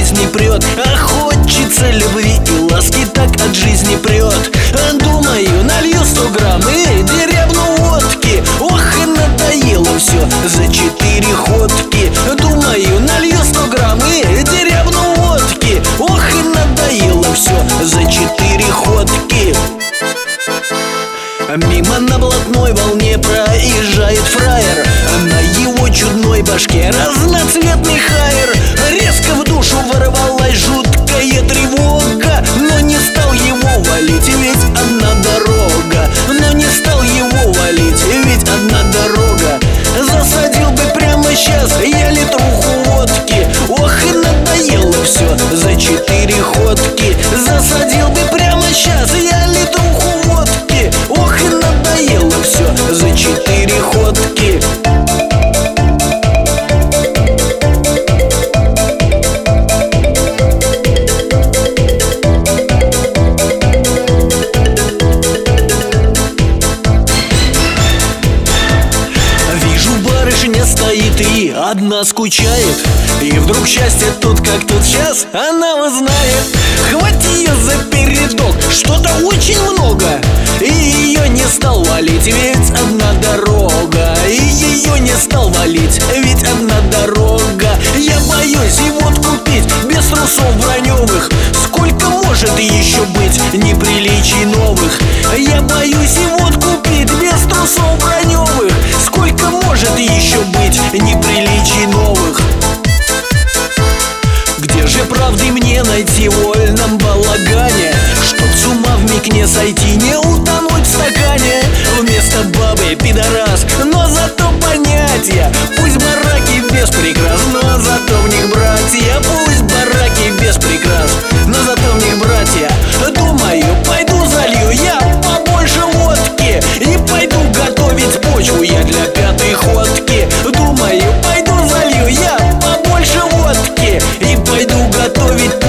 жизни прет, а хочется любви и ласки, так от жизни прет. Думаю, налью 100 грамм и деревну водки. Ох, и надоело все за 4 ходки. Думаю, налью 100 грамм и деревну водки. Ох, и надоело все за 4 ходки. Мимо на блатной волне проезжает фраер, на его чудной башке разноцветный хайер. Резко в душу ворвалась жуткая тревога, но не стал его валить, ведь одна дорога. Но не стал его валить, ведь одна дорога. Засадил бы прямо сейчас я литруху водки. Ох, и надоело все за 4 ходки. Засадил бы прямо сейчас я литруху водки. Ох, и надоело все за 4 ходки. Вижу, барышня стоит и одна скучает, и вдруг счастье тут как тут сейчас она узнает. Хватит ее за передок, что-то очень много. И ее не стал валить, ведь одна дорога. И ее не стал валить, ведь одна дорога. Я боюсь и водку пить без трусов броневых. Сколько может еще быть неприличий новых? Я боюсь и водку пить без трусов броневых. Сколько может еще быть неприличий новых? Где же правды мне найти в вольном балагане, чтоб с ума вмиг не сойти, не утонуть в стакане? Вместо бабы пидорас, но зато понятия. Пусть бараки без прикрас, но зато в них братья. Пусть бараки без прикрас, но зато в них братья. Думаю, пойду залью я побольше водки и пойду готовить почву я для 5-й ходки. Думаю, пойду залью я побольше водки и пойду готовить